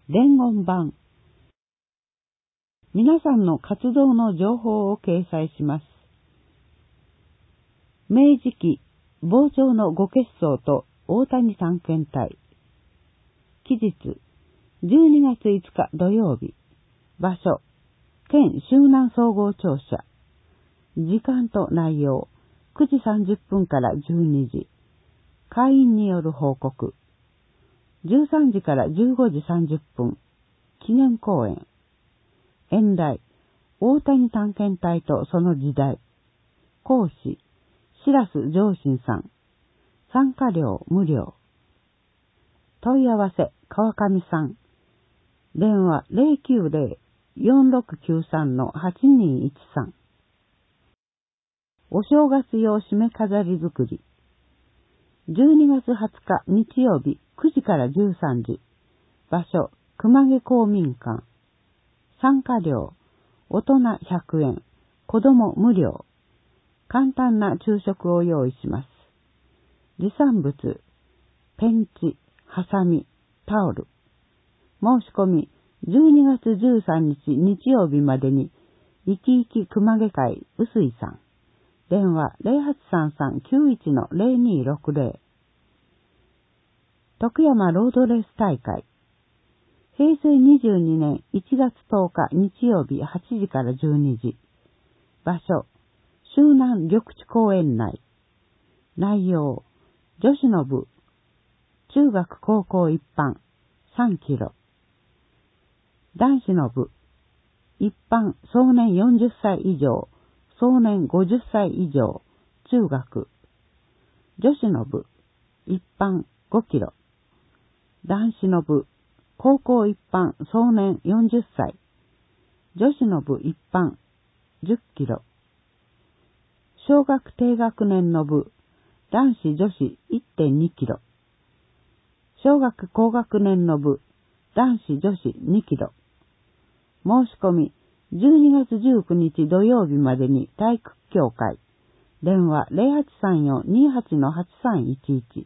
伝言版。皆さんの活動の情報を掲載します。明治期、傍聴のご結相と大谷探検隊。期日、12月5日土曜日。場所、県周南総合庁舎。時間と内容、9時30分から12時。会員による報告。13時から15時30分。記念講演。演題、大谷探検隊とその時代。講師、白洲上信さん。参加料無料。問い合わせ、川上さん。電話 090-4693-8213。お正月用締め飾り作り。12月20日日曜日9時から13時。場所、熊毛公民館。参加料、大人100円、子供無料。簡単な昼食を用意します。持参物、ペンチ、ハサミ、タオル。申し込み、12月13日日曜日までに、いきいき熊毛会うすいさん。電話 0833-91-0260。徳山ロードレース大会。平成22年1月10日日曜日8時から12時。場所、周南緑地公園内。内容、女子の部、中学高校一般、3キロ。男子の部、一般、壮年40歳以上、壮年50歳以上、中学。女子の部、一般、5キロ。男子の部、高校一般、壮年40歳。女子の部一般、10キロ。小学低学年の部、男子女子 1.2 キロ。小学高学年の部、男子女子2キロ。申し込み、12月19日土曜日までに体育協会。電話 0834-28-8311。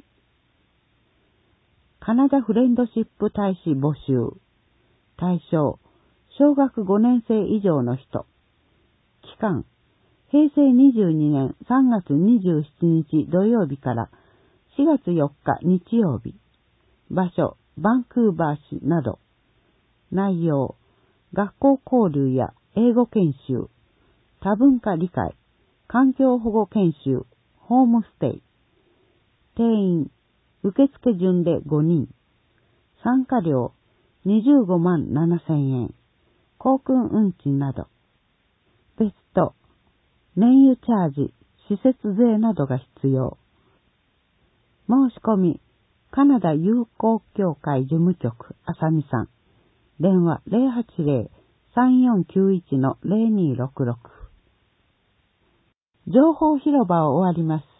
カナダフレンドシップ大使募集。対象、小学5年生以上の人。期間、平成22年3月27日土曜日から4月4日日曜日。場所、バンクーバー市など。内容、学校交流や英語研修、多文化理解、環境保護研修、ホームステイ。定員、受付順で5人。参加料、25万7,000円。航空運賃など。別途、燃油チャージ、施設税などが必要。申し込み、カナダ友好協会事務局、あさみさん。電話 080-3491-0266。情報広場を終わります。